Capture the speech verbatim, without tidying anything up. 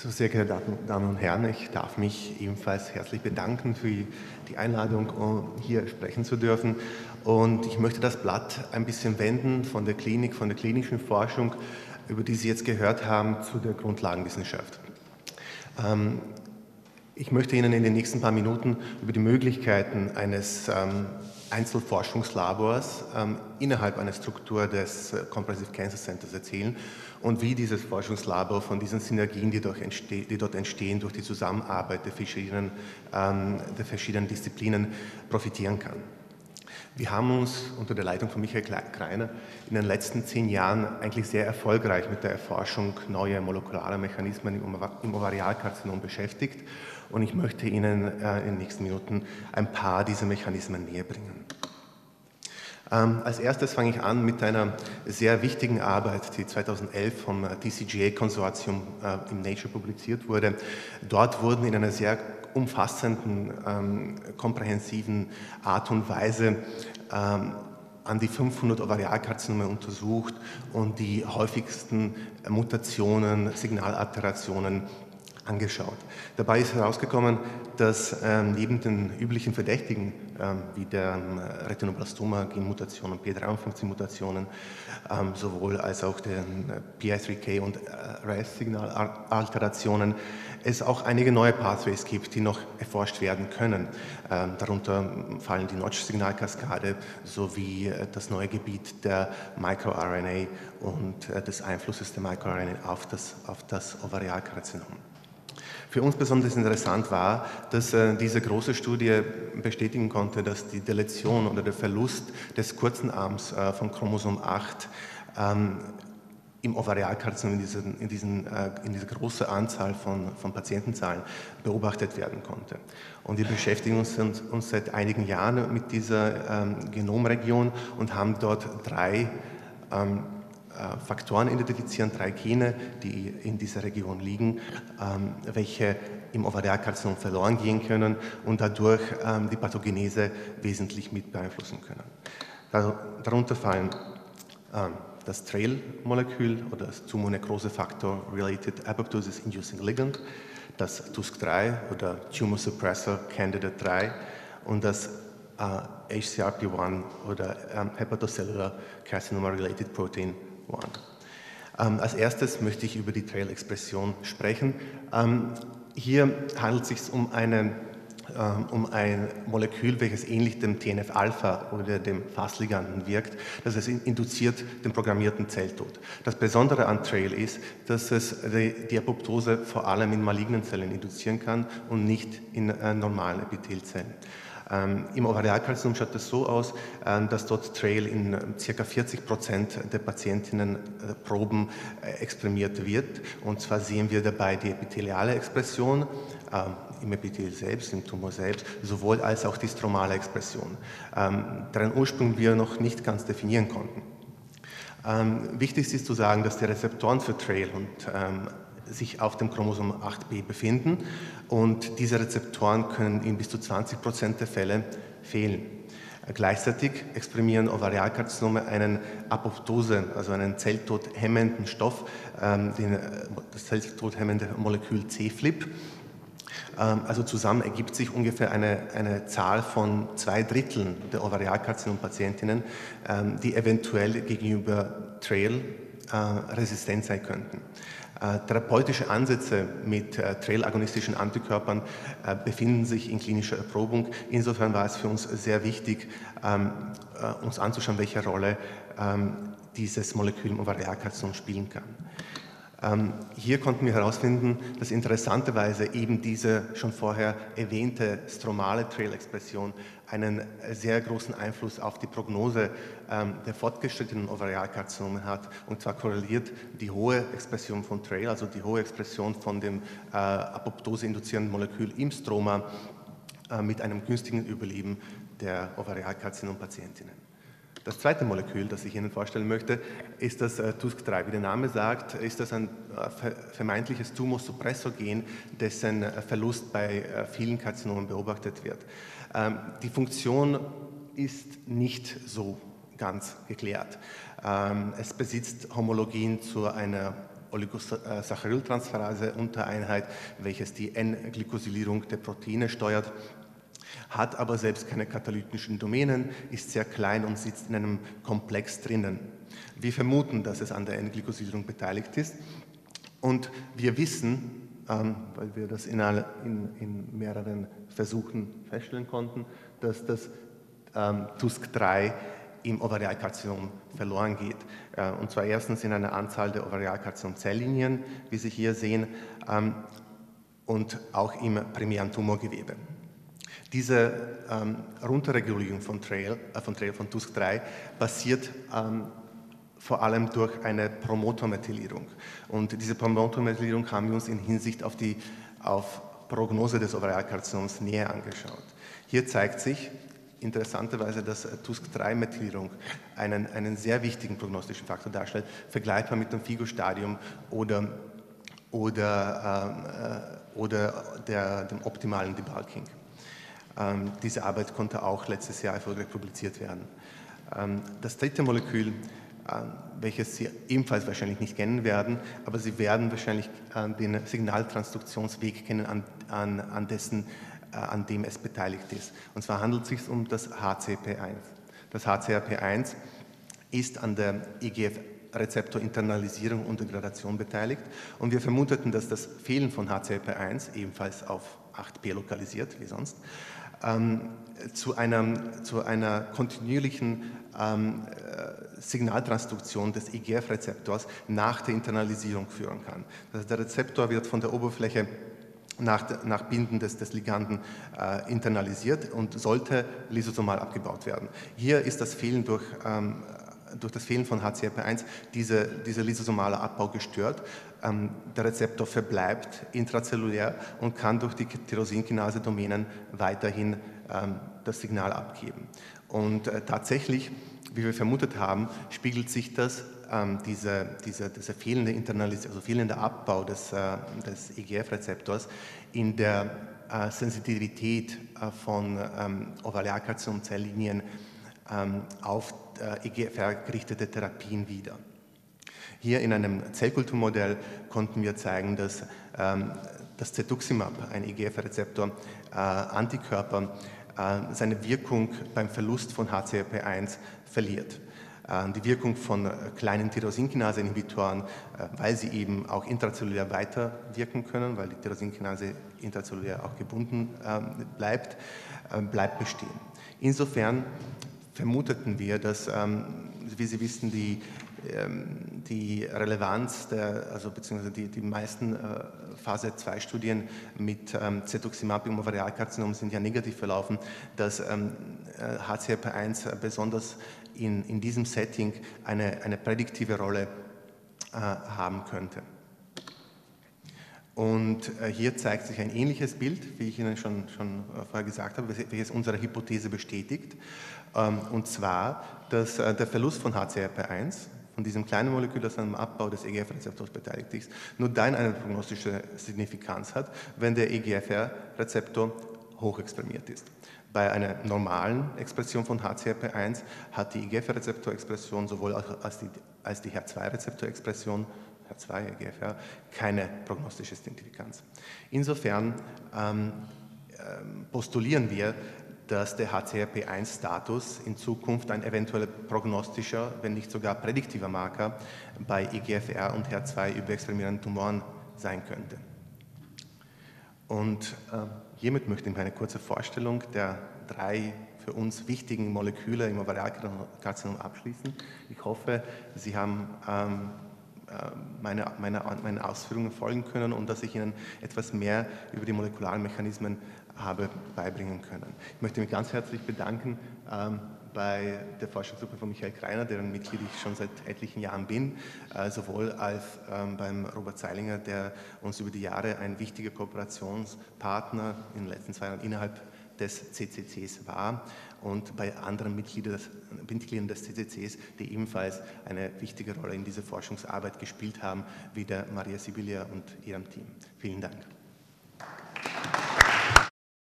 So, sehr geehrte Damen und Herren, ich darf mich ebenfalls herzlich bedanken für die Einladung, um hier sprechen zu dürfen. Und ich möchte das Blatt ein bisschen wenden von der Klinik, von der klinischen Forschung, über die Sie jetzt gehört haben, zu der Grundlagenwissenschaft. Ähm, ich möchte Ihnen in den nächsten paar Minuten über die Möglichkeiten eines ähm, Einzelforschungslabors ähm, innerhalb einer Struktur des äh, Comprehensive Cancer Centers erzählen und wie dieses Forschungslabor von diesen Synergien, die, durch entste die dort entstehen, durch die Zusammenarbeit der verschiedenen, ähm, der verschiedenen Disziplinen profitieren kann. Wir haben uns unter der Leitung von Michael Greiner in den letzten zehn Jahren eigentlich sehr erfolgreich mit der Erforschung neuer molekularer Mechanismen im Ovarialkarzinom beschäftigt und ich möchte Ihnen äh, in den nächsten Minuten ein paar dieser Mechanismen näher bringen. Ähm, als erstes fange ich an mit einer sehr wichtigen Arbeit, die zweitausendelf vom T C G A-Konsortium äh, im Nature publiziert wurde. Dort wurden in einer sehr umfassenden, ähm, komprehensiven Art und Weise ähm, an die fünfhundert Ovarialkarzinome untersucht und die häufigsten Mutationen, Signalalterationen angeschaut. Dabei ist herausgekommen, dass ähm, neben den üblichen Verdächtigen ähm, wie der ähm, Retinoblastoma, Genmutationen, P dreiundfünfzig-Mutationen, ähm, sowohl als auch den P I drei K und äh, R A S-Signalalterationen, es auch einige neue Pathways gibt, die noch erforscht werden können. Ähm, darunter fallen die Notch-Signalkaskade sowie äh, das neue Gebiet der MicroRNA und äh, des Einflusses der MicroRNA auf das, auf das Ovarialkarzinom. Für uns besonders interessant war, dass äh, diese große Studie bestätigen konnte, dass die Deletion oder der Verlust des kurzen Arms äh, von Chromosom acht ähm, im Ovarialkarzinom in, diesen, in, diesen, äh, in dieser großen Anzahl von, von Patientenzahlen beobachtet werden konnte. Und wir beschäftigen uns, uns seit einigen Jahren mit dieser ähm, Genomregion und haben dort drei ähm, Faktoren identifizieren, drei Gene, die in dieser Region liegen, ähm, welche im Ovarialkarzinom verloren gehen können und dadurch ähm, die Pathogenese wesentlich mit beeinflussen können. Darunter fallen ähm, das Trail-Molekül oder das Tumor Necrosis Factor Related Apoptosis Inducing Ligand, das T U S C drei oder Tumor Suppressor Candidate drei und das äh, H C R P eins oder ähm, Hepatocellular Carcinoma Related Protein Ähm, als erstes möchte ich über die Trail-Expression sprechen. Ähm, hier handelt es sich um, eine, ähm, um ein Molekül, welches ähnlich dem T N F-Alpha oder dem Fas-Liganden wirkt, das es induziert den programmierten Zelltod. Das Besondere an Trail ist, dass es die, die Apoptose vor allem in malignen Zellen induzieren kann und nicht in äh, normalen Epithelzellen. Ähm, Im Ovarialkarzinom schaut es so aus, ähm, dass dort Trail in äh, ca. vierzig Prozent der Patientinnenproben äh, exprimiert wird. Und zwar sehen wir dabei die epitheliale Expression ähm, im Epithel selbst, im Tumor selbst, sowohl als auch die stromale Expression, ähm, deren Ursprung wir noch nicht ganz definieren konnten. Ähm, wichtig ist zu sagen, dass die Rezeptoren für Trail und ähm, sich auf dem Chromosom acht b befinden und diese Rezeptoren können in bis zu zwanzig Prozent der Fälle fehlen. Gleichzeitig exprimieren Ovarialkarzinome einen Apoptose, also einen zelltodhemmenden Stoff, ähm, den, das zelltodhemmende Molekül C F L I P. Ähm, also zusammen ergibt sich ungefähr eine, eine Zahl von zwei Dritteln der Ovarialkarzinom-Patientinnen, ähm, die eventuell gegenüber Trail äh, resistent sein könnten. Äh, therapeutische Ansätze mit äh, Trail-agonistischen Antikörpern äh, befinden sich in klinischer Erprobung. Insofern war es für uns sehr wichtig, ähm, äh, uns anzuschauen, welche Rolle ähm, dieses Molekül im Ovarialkarzinom spielen kann. Ähm, hier konnten wir herausfinden, dass interessanterweise eben diese schon vorher erwähnte stromale Trail-Expression einen sehr großen Einfluss auf die Prognose ähm, der fortgeschrittenen Ovarialkarzinome hat. Und zwar korreliert die hohe Expression von Trail, also die hohe Expression von dem äh, apoptose-induzierenden Molekül im Stroma äh, mit einem günstigen Überleben der Ovarialkarzinom-Patientinnen. Das zweite Molekül, das ich Ihnen vorstellen möchte, ist das äh, T U S C drei. Wie der Name sagt, ist das ein äh, vermeintliches Tumor-Suppressor-Gen, dessen äh, Verlust bei äh, vielen Karzinomen beobachtet wird. Ähm, die Funktion ist nicht so ganz geklärt. Ähm, es besitzt Homologien zu einer Oligosacchαρyltransferase-Untereinheit, welches die N-Glycosylierung der Proteine steuert, hat aber selbst keine katalytischen Domänen, ist sehr klein und sitzt in einem Komplex drinnen. Wir vermuten, dass es an der N-Glycosylierung beteiligt ist und wir wissen, ähm, weil wir das in, alle, in, in mehreren Versuchen feststellen konnten, dass das ähm, T U S C drei im Ovarialkarzinom verloren geht. Äh, und zwar erstens in einer Anzahl der Ovarialkarzinom-Zelllinien, wie Sie hier sehen, ähm, und auch im primären Tumorgewebe. Diese ähm, Runterregulierung von Trail, äh, von, Trail von T U S C drei passiert ähm, vor allem durch eine Promotermethylierung. Und diese Promotermethylierung haben wir uns in Hinsicht auf die auf Prognose des Ovarialkarzinoms näher angeschaut. Hier zeigt sich interessanterweise, dass T U S C drei Methylierung einen, einen sehr wichtigen prognostischen Faktor darstellt, vergleichbar mit dem FIGO-Stadium oder, oder, äh, oder der, dem optimalen Debulking. Ähm, diese Arbeit konnte auch letztes Jahr erfolgreich publiziert werden. Ähm, das dritte Molekül, äh, welches Sie ebenfalls wahrscheinlich nicht kennen werden, aber Sie werden wahrscheinlich äh, den Signaltransduktionsweg kennen, an, an, an, dessen, äh, an dem es beteiligt ist. Und zwar handelt es sich um das H C P eins. Das H C P eins ist an der I G F-Rezeptor-Internalisierung und Degradation beteiligt und wir vermuteten, dass das Fehlen von H C P eins, ebenfalls auf acht p lokalisiert, wie sonst, ähm, zu, einer, zu einer kontinuierlichen ähm, Signaltransduktion des I G F-Rezeptors nach der Internalisierung führen kann. Das heißt, der Rezeptor wird von der Oberfläche nach, nach Binden des, des Liganden äh, internalisiert und sollte lysosomal abgebaut werden. Hier ist das Fehlen durch ähm, durch das Fehlen von H C P eins diese, dieser lysosomale Abbau gestört. Ähm, der Rezeptor verbleibt intrazellulär und kann durch die Tyrosinkinase-Domänen weiterhin ähm, das Signal abgeben. Und äh, tatsächlich, wie wir vermutet haben, spiegelt sich das, ähm, diese, diese, dieser fehlende, Internalis also fehlende Abbau des, äh, des I G F-Rezeptors in der äh, Sensitivität äh, von ähm, Ovarialkarzinom-Zelllinien ähm, auf I G F-gerichtete Therapien wieder. Hier in einem Zellkulturmodell konnten wir zeigen, dass ähm, das Cetuximab, ein I G F-Rezeptor, äh, Antikörper, äh, seine Wirkung beim Verlust von H C P eins verliert. Äh, die Wirkung von äh, kleinen Tyrosinkinase-Inhibitoren, äh, weil sie eben auch intrazellulär weiterwirken können, weil die Tyrosinkinase intrazellulär auch gebunden äh, bleibt, äh, bleibt bestehen. Insofern vermuteten wir, dass, ähm, wie Sie wissen, die, ähm, die Relevanz, der, also beziehungsweise die, die meisten äh, Phase zwei Studien mit ähm, Cetuximab im Ovarialkarzinom sind ja negativ verlaufen, dass ähm, H C P eins besonders in, in diesem Setting eine, eine prädiktive Rolle äh, haben könnte. Und äh, hier zeigt sich ein ähnliches Bild, wie ich Ihnen schon, schon äh, vorher gesagt habe, welches unsere Hypothese bestätigt. Ähm, und zwar, dass äh, der Verlust von H C P eins, von diesem kleinen Molekül, das am Abbau des E G F-Rezeptors beteiligt ist, nur dann eine prognostische Signifikanz hat, wenn der E G F R-Rezeptor hochexprimiert ist. Bei einer normalen Expression von H C P eins hat die E G F-Rezeptorexpression sowohl als die, als die H E R zwei Rezeptorexpression H E R zwei, E G F R, keine prognostische Signifikanz. Insofern ähm, ähm, postulieren wir, dass der H C P eins Status in Zukunft ein eventueller prognostischer, wenn nicht sogar prädiktiver Marker bei E G F R und H E R zwei überexprimierenden Tumoren sein könnte. Und äh, hiermit möchte ich eine kurze Vorstellung der drei für uns wichtigen Moleküle im Ovarialkarzinom abschließen. Ich hoffe, Sie haben ähm, meine, meine, meinen Ausführungen folgen können und dass ich Ihnen etwas mehr über die molekularen Mechanismen habe beibringen können. Ich möchte mich ganz herzlich bedanken ähm, bei der Forschungsgruppe von Michael Kreiner, deren Mitglied ich schon seit etlichen Jahren bin, äh, sowohl als ähm, beim Robert Zeilinger, der uns über die Jahre ein wichtiger Kooperationspartner in den letzten zwei Jahren innerhalb des C C Cs war und bei anderen Mitgliedern des, Mitgliedern des C C Cs, die ebenfalls eine wichtige Rolle in dieser Forschungsarbeit gespielt haben, wie der Maria Sibilia und ihrem Team. Vielen Dank.